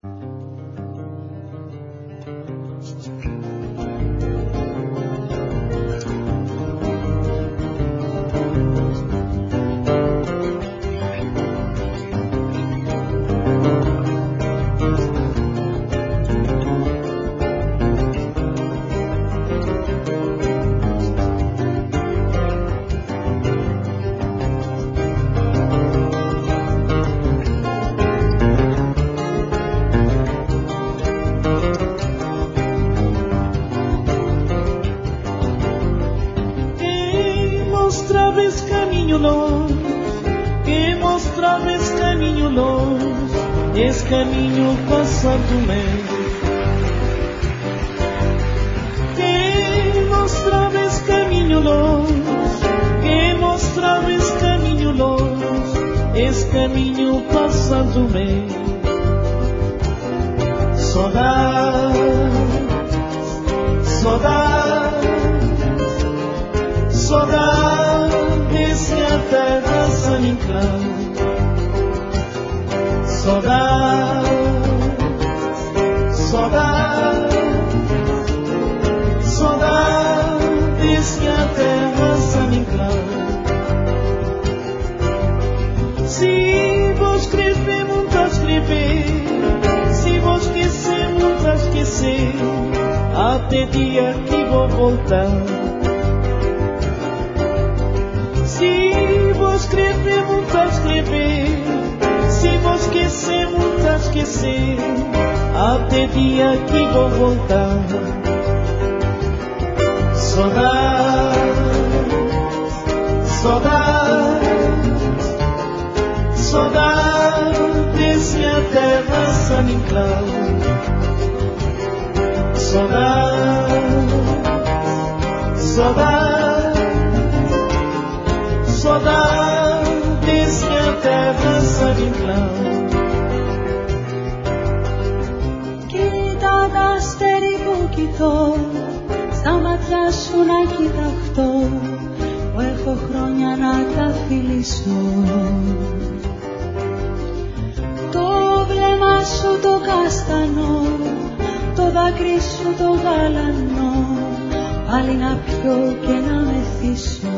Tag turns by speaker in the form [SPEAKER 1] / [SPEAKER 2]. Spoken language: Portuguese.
[SPEAKER 1] Caminho passando-me, que mostrava esse caminho longe, que mostrava esse caminho longe, esse caminho passando-me. Saudade, saudade, saudade, esse a terra sem enclave. Saudade, saudade, saudade, diz que a terra se me enclava. Se vou escrever, muito a escrever, se vou esquecer, muito a esquecer, até dia que vou voltar. Se vou escrever, muito a escrever, se vou esquecer, muito a esquecer, até dia que vou voltar. Saudade, saudade, saudade, se a terra se me enclava. Saudade, saudade, saudade, se a terra se me enclava.
[SPEAKER 2] Κοίτα τα αστέρι που κοιτώ, στα μάτια σου να κοιταχτώ, που έχω χρόνια να τα φιλήσω. Το βλέμμα σου το καστανό, το δάκρυ σου το γαλανό, πάλι να πιω και να μεθύσω.